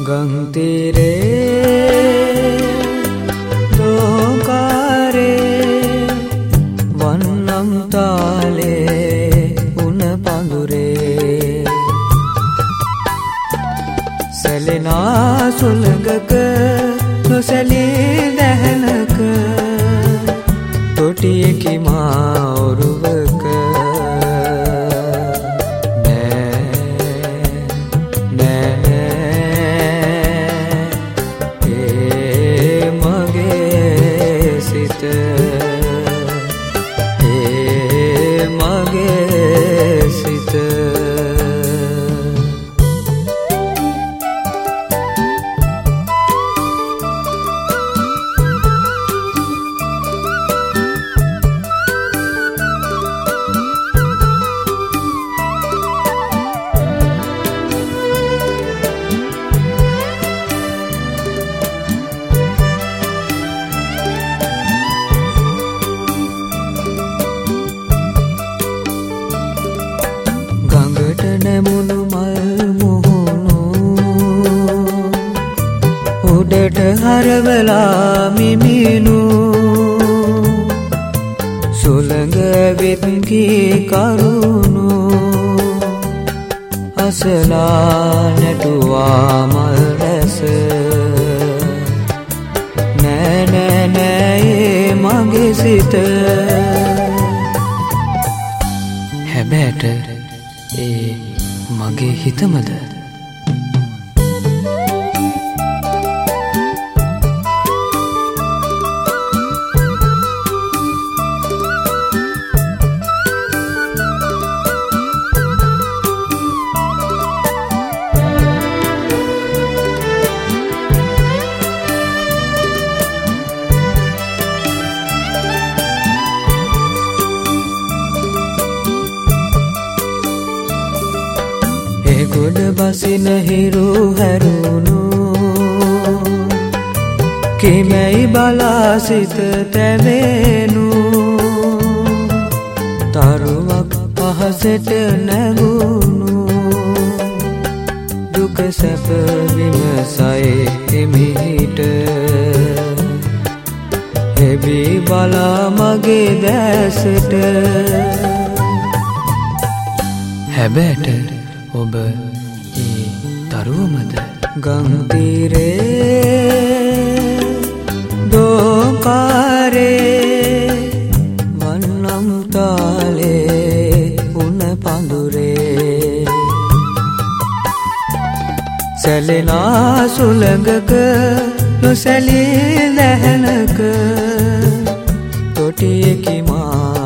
ගංතිරේ ලෝකාරේ වන්නම් තාලේ උණ පඳුරේ සැලෙනා සුළඟක නොසැලී දැහැනක තොටියකි මා ඔරුවක නැමුණු මල් මුහුණු උඩට හරවලා මිමිනු සුළඟ විත්කී කරුණු අසලා නැටුවා මල් රැස නෑ නෑ නෑ මගේ සිත හැබැට ඒ මගේ හිතමද ගොඩ බසින හිරු හැරුණු කිමැයි බලා සිත තැවෙනු තරුවක් පහසට නැගුණු දුක සැප විමසයි එමිහිට හෙබී බලා මගේ දැසට හැබැට ඔබ ඒ තරුවමද ගංතිරේ දෝකාරේ වන්නම් තාලේ උණ පඳුරේ සැලෙනා සුළඟක නොසැලී දැහැනක තොටියකි මා